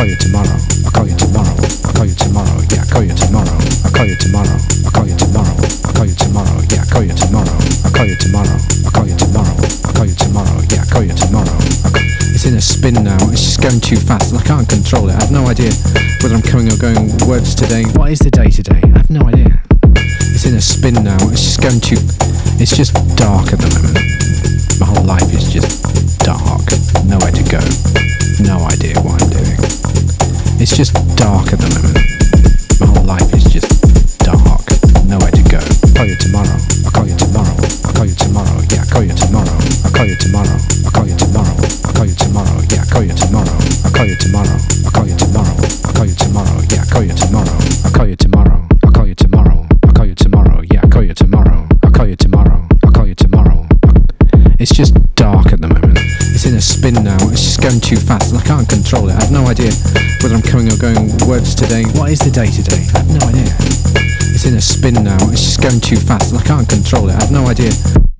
call you tomorrow. I'll call you tomorrow. I'll call you tomorrow. Yeah, I'll call you tomorrow. I'll call you tomorrow. I'll call you tomorrow. I'll call you tomorrow. Yeah, I'll call you tomorrow. I'll call you tomorrow. I'll call you tomorrow. I'll call you tomorrow. Yeah, I'll call you tomorrow. It's in a spin now. It's just going too fast and I can't control it. I have no idea whether I'm coming or going words today. What is the day today? I have no idea. It's in a spin now. It's just going too... It's just dark at the moment. My whole life is just dark. Nowhere to go. No idea what I'm doing. It's just dark at the moment. My whole life is just dark. Nowhere to go. I'll call you tomorrow. I'll call you tomorrow. I'll call you tomorrow. Yeah, I'll call you tomorrow. I'll call you tomorrow. I'll call you tomorrow. I'll call you tomorrow. Yeah, I'll call you tomorrow. I'll call you tomorrow. I'll call you tomorrow. I'll call you tomorrow. Yeah, I'll call you tomorrow. I'll call you tomorrow. I'll call you tomorrow. I'll call you tomorrow. Yeah, I'll call you tomorrow. I'll call you tomorrow. I'll call you tomorrow. It's just dark at the moment. It's in a spin now. It's just going too fast and I can't control it. I have no idea whether I'm coming or going words today. What is the day today? I have no idea. It's in a spin now. It's just going too fast and I can't control it. I have no idea